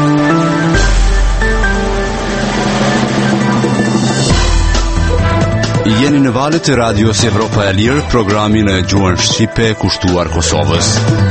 Jeni në valët e radios Evropa e Lirë, programin e gjuhën shqipe kushtuar Kosovës.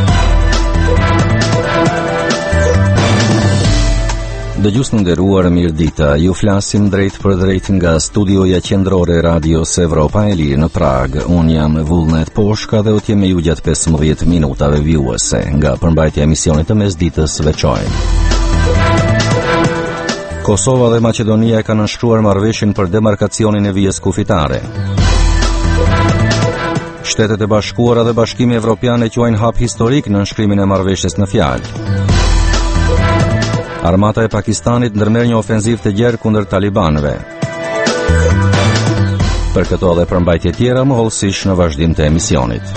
Dëgjues të nderuar, mirëdita. Ju flasim drejt për drejt nga studioja qendrore e radios Evropa e Lirë në Prag. Unë jam Vullnet Poshka dhe u të jemi ju gjatë 15 minutave vjuese nga përmbajtja e emisionit të mesditës veçojnë. Kosova dhe Maqedonia kanë nënshkruar marrëveshjen për demarkacionin e vijës kufitare. Shtetet e Bashkuara dhe Bashkimi Evropian e quajnë hap historik në nënshkrimin e marrëveshjes në fjalë. Armata e Pakistanit ndërmerr një ofenzivë të gjerë kundër talibanëve. Për këto dhe përmbajtje tjera më hollësisht në vazhdim të emisionit.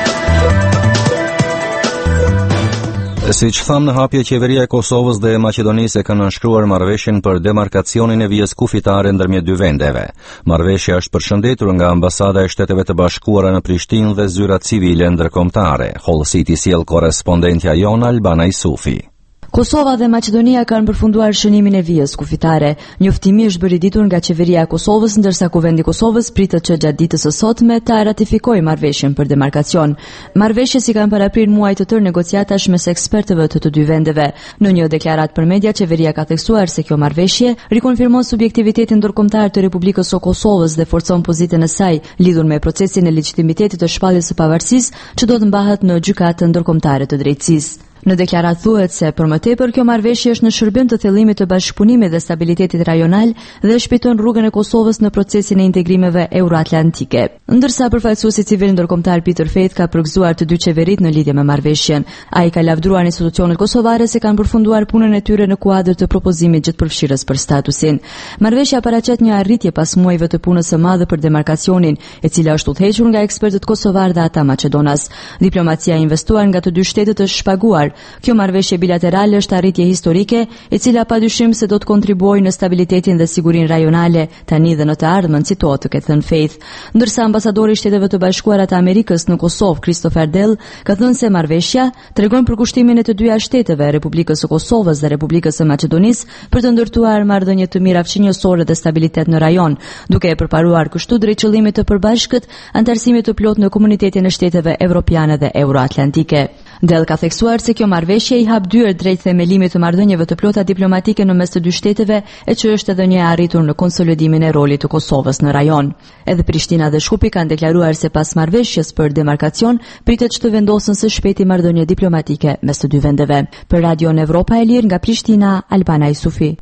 Siç thamë në hapje, qeveria e Kosovës dhe Maqedonisë kanë nënshkruar marrëveshjen për demarkacionin e vijës kufitare ndërmjet dy vendeve. Marrëveshja është përshëndetur nga Ambasada e Shteteve të Bashkuara në Prishtinë dhe zyrat civile ndërkombëtare. Hollësiti sjell korrespondentja jon Albana Isufi. Kosova dhe Maqedonia kanë përfunduar shënimin e vijës kufitare. Njoftimi është bërë i ditur nga qeveria e Kosovës, ndërsa Kuvendi i Kosovës pritet që gjatë ditës së sotme ta ratifikojë marrëveshjen për demarkacion. Marrëveshjes i kanë paraprir muaj të tërë negociatash mes ekspertëve të dy vendeve. Në një deklaratë për media, qeveria ka theksuar se kjo marrëveshje rikonfirmon subjektivitetin ndërkombëtar të Republikës së Kosovës dhe forcon pozitën e saj lidhur me procesin e legitimitetit të shpalljes së pavarësisë që do të mbahet në gjykatën ndërkombëtare të drejtësisë. Në deklaratë thuhet se për më tepër kjo marrëveshje është në shërbim të thellimit të bashkëpunimit dhe stabilitetit rajonal dhe shpejton rrugën e Kosovës në procesin e integrimeve euroatlantike. Ndërsa përfaqësuesi civil ndërkombëtar Peter Faith ka përgëzuar të dy qeverit në lidhje me marrëveshjen. Ai ka lavdruar institucionet kosovare se kanë përfunduar punën e tyre në kuadër të propozimit gjithëpërfshirës për statusin. Marrëveshja paraqet një arritje pas muajve të punës së madhe për demarkacionin, e cila është udhëhequr nga ekspertët kosovar dhe ata maqedonas. Diplomacia e investuar nga të dy shtetet është shpaguar. Kjo marrëveshje bilaterale është arritje historike, e cila padyshim se do të kontribuojë në stabilitetin dhe sigurinë rajonale tani dhe në të ardhmen, citohet të ketë thënë Faith. Ndërsa ambasadori i Shteteve të Bashkuara të Amerikës në Kosovë, Christopher Dell, ka thënë se marrëveshja tregon për kushtimin e të dyja shteteve, Republikës së Kosovës dhe Republikës së Maqedonisë, për të ndërtuar marrëdhënie të mira fqinjësore dhe stabilitet në rajon, duke e përparuar kështu drejt qëllimit të përbashkët antarësimit të plot në komunitetin e shteteve evropiane dhe euroatlantike. Dell ka theksuar se kjo marrëveshje i hap dyert drejt themelimit të marrëdhënieve të plota diplomatike në mes të dy shteteve, e që është edhe një arritur në konsolidimin e rolit të Kosovës në rajon. Edhe Prishtina dhe Shkupi kanë deklaruar se pas marrëveshjes për demarkacion pritet që të vendosen së shpejti marrëdhënie diplomatike mes të dy vendeve. Për Radion Evropa e Lirë nga Prishtina, Albana Isufi.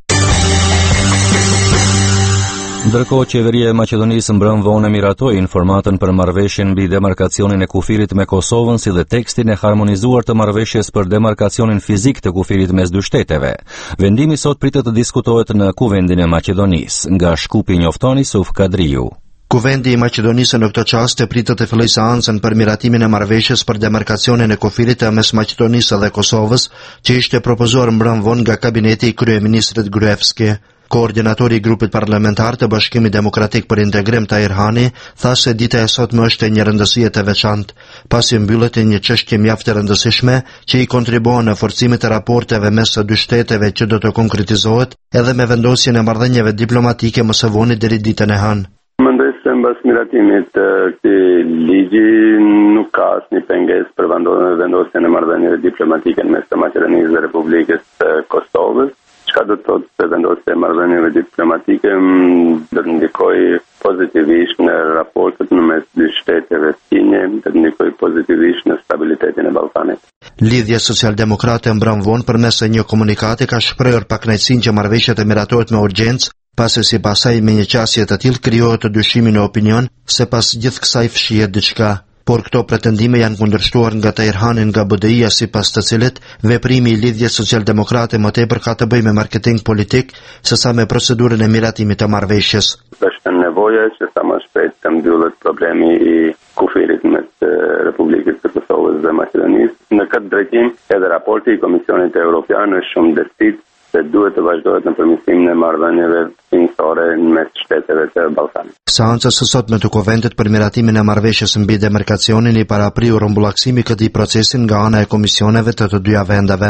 Ndërkohë, qeveria e Maqedonisë mbrëm vonë miratoi informatën për marrëveshjen mbi demarkacionin e kufirit me Kosovën, si dhe tekstin e harmonizuar të marrëveshjes për demarkacionin fizik të kufirit mes dy shteteve. Vendimi sot pritet të diskutohet në Kuvendin e Maqedonisë. Nga Shkupi njofton Isuf Kadriu. Kuvendi i Maqedonisë në këtë çast pritet të fillojë seancën për miratimin e marrëveshjes për demarkacionin e kufirit mes Maqedonisë dhe Kosovës, që ishte propozuar mbrëm vonë nga kabineti i kryeministrit Gruevski. Koordinatori i grupit parlamentar të Bashkimit Demokratik për Integrim Tahir Hani tha se dita e sotme është një rëndësie të veçantë, pasi mbyllet një çështje mjaft e rëndësishme që i kontribuon në forcimin e raporteve mes së dy shteteve që do të konkretizohet edhe me vendosjen e marrëdhënieve diplomatike më së voni deri ditën e hënë. Mendoj se mbas miratimit të këtij ligji nuk ka asnjë pengesë për vendosjen e marrëdhënieve diplomatike mes të Maqedonisë dhe Republikës së Kosovës. Çka do të thotë se vendosja e marrëdhënieve diplomatike do të ndikojë pozitivisht në raportet në mes dy shteteve të tinje, do të ndikojë pozitivisht në stabilitetin e Ballkanit. Lidhja Socialdemokrate mbrëm vonë përmes një komunikati ka shprehur pakënaqësinë që marrëveshja të miratohet me urgjencë, pasi sipas saj me një qasje të tillë krijohet dyshimi në opinion se pas gjithë kësaj fshihet diçka. Por këto pretendime janë kundërshtuar nga Tahir Hani nga BDI-ja, sipas të cilit veprimi i lidhjes socialdemokrate më tepër ka të bëjë me marketing politik sesa me procedurën e miratimit të marrëveshjes. Është nevoja që sa më shpejt të mbyllet problemi i kufirit mes Republikës së Kosovës dhe Maqedonisë. Në këtë drejtim, edhe raporti i Komisionit Evropian është shumë ndërtit se duhet të vazhdohet në përmirësimin e marrëdhënieve fqinjësore mes shteteve të Ballkanit. Seanca së sotme të Kuvendit për miratimin e marrëveshjes mbi demarkacionin i parapriu rrumbullaksimi këtij procesi nga ana e komisioneve të dyja vendeve.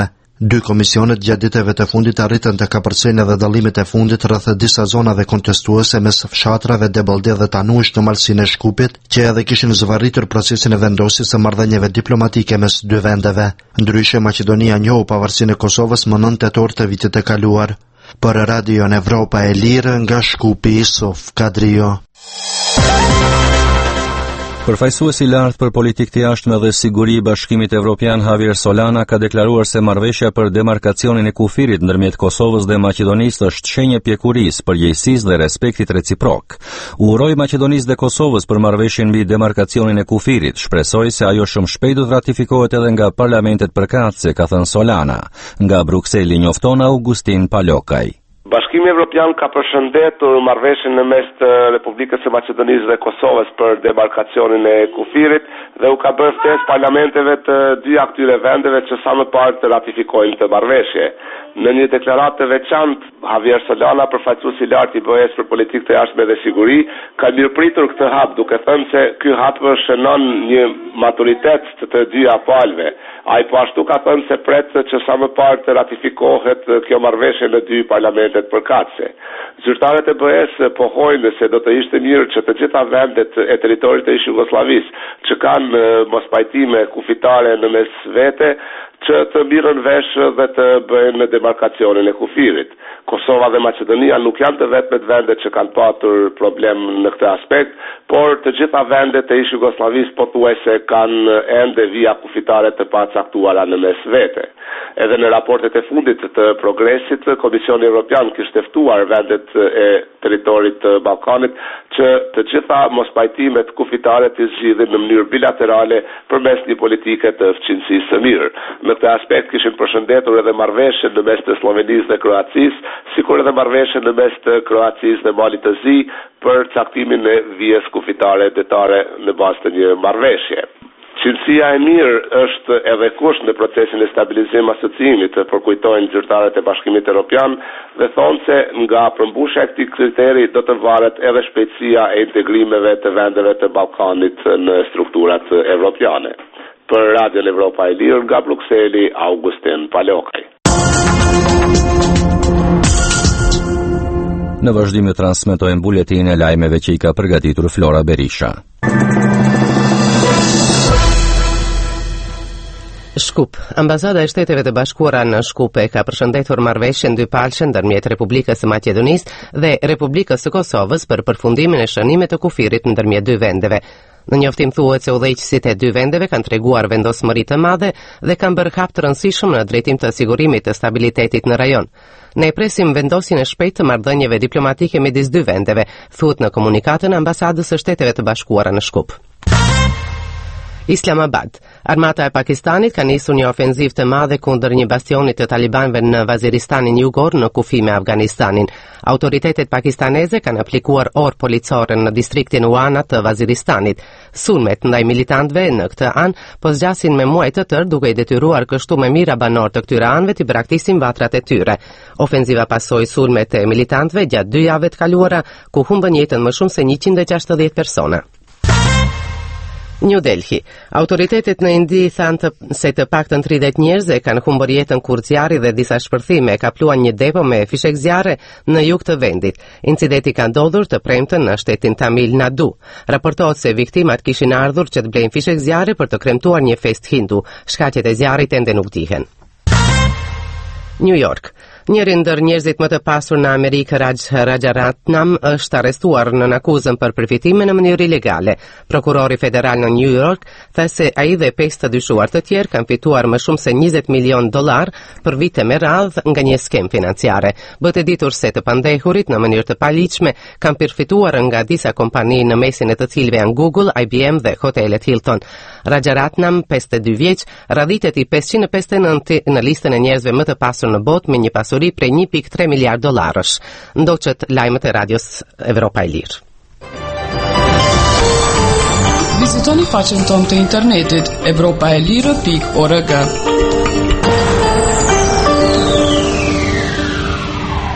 Dy komisionet gjatë ditëve të fundit arritën të kapërcejnë edhe dallimet e fundit rreth disa zonave kontestuese mes fshatrave Debolde dhe Tanush në malsinë e Shkupit, që edhe kishin zvarritur procesin e vendosjes së marrëdhënieve diplomatike mes dy vendeve. Ndryshe, Maqedonia njohu pavarësinë e Kosovës më 9 tetor të vitit të kaluar. Për Radio Evropa e Lirë nga Shkupi, Sof Kadrio. Përfaqësuesi i lartë për politikë të jashtme dhe siguri i Bashkimit Evropian Javier Solana ka deklaruar se marrëveshja për demarkacionin e kufirit ndërmjet Kosovës dhe Maqedonisë është shenjë pjekurisë, përgjegjësisë dhe respektit reciprok. U uroi Maqedonisë dhe Kosovës për marrëveshjen mbi demarkacionin e kufirit, shpresoi se ajo shumë shpejt do të ratifikohet edhe nga parlamentet përkatëse, ka thënë Solana. Nga Brukseli njofton Augustin Palokaj. Bashkimi Evropian ka përshëndetur marrëveshjen në mes të Republikës së Maqedonisë dhe Kosovës për demarkacionin e kufirit dhe u ka bërë ftesë parlamenteve të dy këtyre vendeve që sa më parë të ratifikojnë të marrëveshje. Në një deklaratë të veçantë, Javier Solana, përfaqësuesi i lartë i BE-s për politikë të jashtme dhe siguri, ka mirëpritur këtë hap, duke thënë se ky hap shënon një maturitet të dyja palëve. Ai po ashtu ka thënë se pret që sa më parë të ratifikohet kjo marrëveshje në dy parlamentet përkatëse. Zyrtarët e BE-s pohojnë se do të ishte mirë që të gjitha vendet e territorit të Jugosllavisë që kanë mospajtime kufitare në mes vete që të mbirën vesh dhe të bëjnë demarkacionin e kufirit. Kosova dhe Maqedonia nuk janë të vetmet vendet që kanë patur problem në këtë aspekt, por të gjitha vendet e Jugosllavisë pothuajse kanë ende vija kufitare të pacaktuara në mes vete. Edhe në raportet e fundit të progresit, Komisioni Evropian kishte ftuar vendet e territorit të Ballkanit që të gjitha mospajtimet kufitare të zgjidhin në mënyrë bilaterale përmes një politike të fqinësisë së mirë. Në këtë aspekt kishin përshëndetur edhe marrëveshjen në mes të Slovenisë dhe Kroacisë, sikur edhe marrëveshjen në mes të Kroacisë dhe Malit të Zi për caktimin e vijës kufitare detare në bazë të një marrëveshje. Qëllësia e mirë është edhe kusht në procesin e stabilizim asociimit, përkujtojnë zyrtarët e Bashkimit Evropian dhe thonë se nga përmbushja e këtij kriteri do të varet edhe shpejtësia e integrimeve të vendeve të Ballkanit në strukturat evropiane. Për Radio Evropa e Lirë nga Brukseli, Augustin Palokaj. Në vazhdim të transmetojmë buletin e lajmeve që i ka përgatitur Flora Berisha. Shkup. Ambasada e Shteteve të Bashkuara në Shkupe ka përshëndetur marrëveshjen dypalëshe ndërmjet Republikës së Maqedonisë dhe Republikës së Kosovës për përfundimin e shënimit të kufirit ndërmjet dy vendeve. Në njoftim thuhet se udhëheqësit e dy vendeve kanë treguar vendosmëri të madhe dhe kanë bërë hap të rëndësishëm në drejtim të sigurimit të stabilitetit në rajon. Ne presim vendosjen e shpejtë të marrëdhënieve diplomatike midis dy vendeve, thuhet në komunikatën e Ambasadës së Shteteve të Bashkuara në Shkup. Islamabad. Armata e Pakistanit ka nisur një ofenziv të madhe kundër një bastionit të talibanëve në Vaziristanin Jugor në kufi me Afganistanin. Autoritetet pakistaneze kanë aplikuar orë policore në distriktin Uana të Vaziristanit. Sulmet ndaj militantëve në këtë anë po zgjasin me muaj të tërë, duke i detyruar kështu me mira banor të këtyre anëve të braktisin vatrat e tyre. Ofenziva pasoi sulmet e militantëve gjatë 2 javëve të kaluara, ku humbën jetën më shumë se 160 persona. New Delhi. Autoritetet në Indi thanë se të paktën 30 njerëz e kanë humbur jetën kur zjarri dhe disa shpërthime kapluan një depo me fishek zjarre në jug të vendit. Incidenti ka ndodhur të premten në shtetin Tamil Nadu. Raportohet se viktimat kishin ardhur që të blejnë fishek zjarre për të kremtuar një fest hindu. Shkaqet e zjarrit ende nuk dihen. New York. Njëri ndër njerëzit më të pasur në Amerikë, Rajaratnam, është arrestuar në akuzën për përfitime në mënyrë ilegale. Prokurori federal në New York tha se ai dhe 5 të dyshuar të tjerë kanë fituar më shumë se $20 milion për vite me radhë nga një skem financiare. Bëhet e ditur se të pandehurit në mënyrë të paligjshme kanë përfituar nga disa kompani në mesin e të cilëve janë Google, IBM dhe hotelet Hilton. Rajaratnam, 52 vjeç, radhitet i 559 në listën e njerëzve më të pasur në botë me një pasuri prej $1.3 miliard. Ndoqët lajmet e Radios Evropa e Lirë. Vizitoni faqen tonë të internetit evropaelirë.org.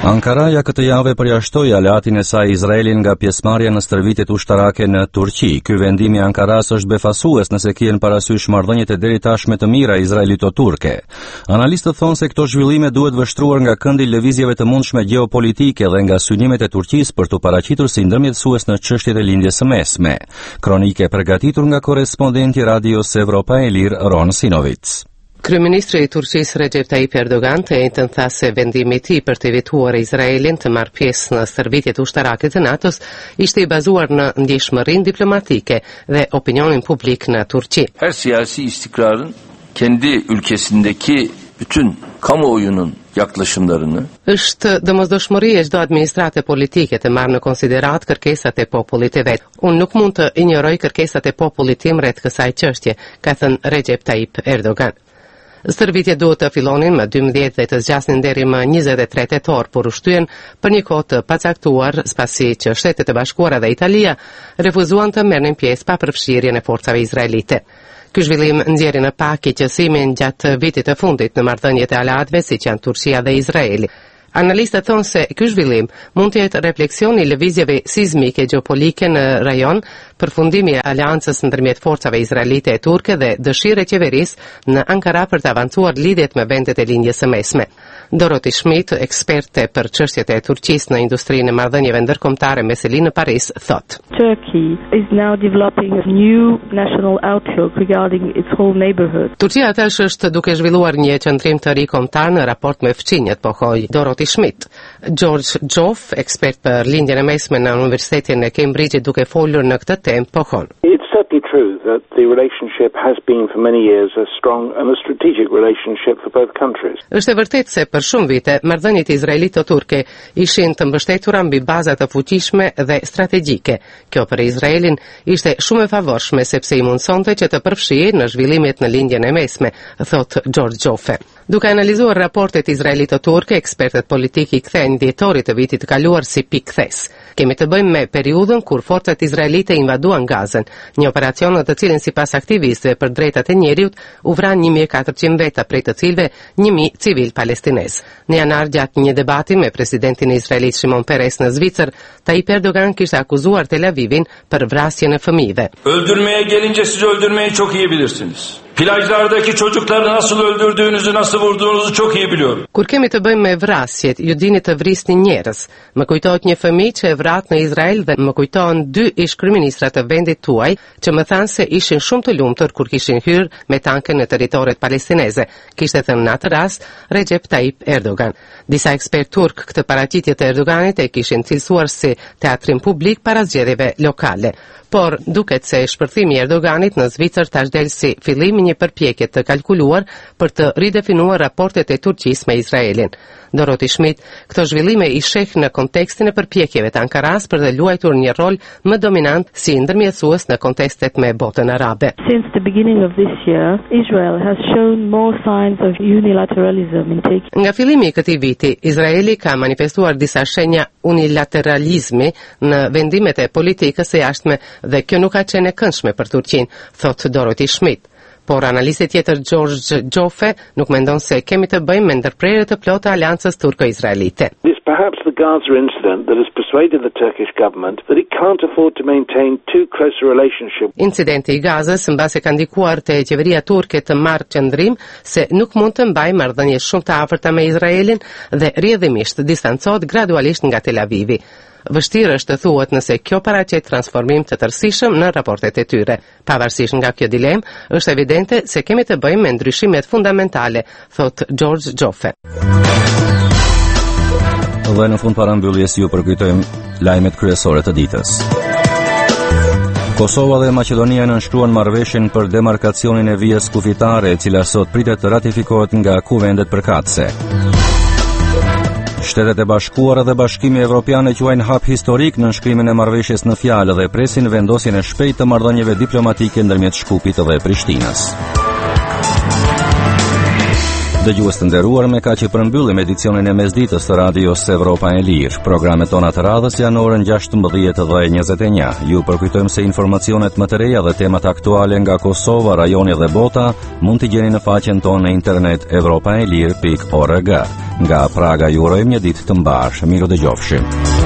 Ankaraja këtë javë përjashtoi aleatin e saj Izraelin nga pjesëmarrja në stërvitjet ushtarake në Turqi. Ky vendim i Ankaras është befasues nëse kihen parasysh marrëdhëniet e deri tashme të mira izraelito-turke. Analistët thonë se këto zhvillime duhet vështruar nga këndi lëvizjeve të mundshme gjeopolitike dhe nga synimet e Turqisë për të paraqitur si ndërmjetësues në çështjet e lindjes së mesme. Kronike përgatitur nga korrespondenti Radios Evropa Elir Ron Sinovic. Kryeministri i Turqisë Recep Tayyip Erdogan të njëjtën tha se vendimi i tij për të evituar Izraelin të marrë pjesë në stërvitjet ushtarake të NATO-s ishte i bazuar në ndjeshmërinë diplomatike dhe opinionin publik në Turqi. Her siyasi istikrarın kendi ülkesindeki bütün kamuoyunun yaklaşımlarını është domosdoshmëri e çdo administrate politike të marrë në konsiderat kërkesat e popullit të vet. Unë nuk mund të injoroj kërkesat e popullit tim rreth kësaj çështje, ka thënë Recep Tayyip Erdogan. Stërvitjet duhet të fillonin më 12 dhe të zgjasnin deri më 23 tetor, por u shtyen për një kohë të pacaktuar, spasi që Shtetet e Bashkuara dhe Italia refuzuan të merrnin pjesë pa përfshirjen e forcave izraelite. Ky zhvillim nxjerri në pakicësimin gjatë vitit të fundit në marrëdhëniet e aleatëve siç janë Turqia dhe Izraeli. Analistët thonë se ky zhvillim mund të jetë refleksion i lëvizjeve sizmike gjeopolitike në rajon, përfundimi i aleancës ndërmjet forcave izraelite e turke dhe dëshirë e qeverisë në Ankara për të avancuar lidhjet me vendet e lindjes së mesme. Dorothy Schmidt, eksperte për çështjet e Turqisë në industrinë e marrëdhënieve ndërkombëtare me Selin në Paris, thotë: Turkey is now developing a new national outlook regarding its whole neighborhood. Turqia tash është duke zhvilluar një qendrim të ri kombëtar në raport me fqinjet, pohoi Dorothy Schmidt. George Joff, ekspert për lindjen e mesme në Universitetin e Cambridge, duke folur në këtë temë, pohon: It's certainly true that the relationship has been for many years a strong and a strategic relationship for both countries. Është e vërtetë se për shumë vite marrëdhëniet izraelito-turke ishin të mbështetura mbi baza të fuqishme dhe strategjike. Kjo për Izraelin ishte shumë e favorshme sepse i mundsonte që të përfshihej në zhvillimet në lindjen e mesme, thot George Joffe. Duke analizuar raportet izraelito-turke, ekspertët politikë i kthejnë dhjetorit të vitit të kaluar si pikëthes. Kemi të bëjmë me periudhën kur forcat izraelite invaduan Gazën, një operacion në të cilin sipas aktivistëve për drejtat e njeriut u vran 1400 veta, prej të cilëve 1000 civil palestinez. Në janar, gjatë një debati me presidentin e Izraelit Shimon Peres në Zvicër, Tayyip Erdogan kishte akuzuar Tel Avivin për vrasjen e fëmijëve. Öldürmeye gelince siz öldürmeyi çok iyi bilirsiniz. Plajlardaki çocukları nasıl öldürdüğünüzü, nasıl vurduğunuzu çok iyi biliyorum. Kur kemi të bëjmë me vrasjet, ju dini të vrisni njerëz. Më kujtohet një fëmijë që e vrat në Izrael dhe më kujtohen 2 ish-kryeministra të vendit tuaj që më thanë se ishin shumë të lumtur kur kishin hyrë me tankën në territoret palestineze, kishte thënë në atë rast Recep Tayyip Erdogan. Disa ekspert turk këtë paraqitje të Erdoganit e kishin cilësuar si teatrin publik para zgjedhjeve lokale. Por duket se shpërthimi i Erdoganit në Zvicër tash del si fillimi i një përpjekje të kalkuluar për të ridefinuar raportet e Turqisë me Izraelin. Dorothy Schmidt këto zhvillime i sheh në kontekstin e përpjekjeve të Ankaras për të luajtur një rol më dominant si ndërmjetësues në kontestet me botën arabe. Since the beginning of this year, Israel has shown more signs of unilateralism in taking. Nga fillimi i këtij viti, Izraeli ka manifestuar disa shenja unilateralizmi në vendimet e politikës së jashtme dhe kjo nuk ka qenë e këndshme për Turqinë, thot Dorothy Schmidt. Por analisti tjetër George Joffe nuk mendon se kemi të bëjmë me ndërprerje të plotë aleancës turko-izraelite. It's perhaps the Gaza incident that has persuaded the Turkish government that it can't afford to maintain too close a relationship. Incidenti i Gazës mbase ka ndikuar te qeveria turke të marrë qendrim se nuk mund të mbajë marrëdhënie shumë të afërta me Izraelin dhe rrjedhimisht distancohet gradualisht nga Tel Avivi. Vështirë është të thuhet nëse kjo paraqet transformim të tërësishëm në raportet e tyre. Pavarësisht nga kjo dilemë, është evidente se kemi të bëjmë me ndryshimet fundamentale, thot George Joffe. Dhe në fund parambylljes ju përkujtojmë lajmet kryesore të ditës. Kosova dhe Maqedonia nënshkruan marrëveshjen për demarkacionin e vijës kufitare, e cila sot pritet të ratifikohet nga kuvendet përkatëse. Shtetet e Bashkuara dhe Bashkimi Evropian e quajnë hap historik në nënshkrimin e marrëveshjes në fjalë dhe presin vendosjen e shpejtë të marrëdhënieve diplomatike ndërmjet Shkupit dhe Prishtinës. Dëgjues të nderuar, me kaq që përmbyllim edicionin e mesditës të radios Evropa e Lirë. Programet tona të radhës janë orën 16:21. Ju përkujtojmë se informacionet më të reja dhe temat aktuale nga Kosova, rajoni dhe bota mund t'i gjeni në faqen tonë në internet evropaelir.org. Nga Praga ju urojmë një ditë të mbarë. Miru dëgjofshim.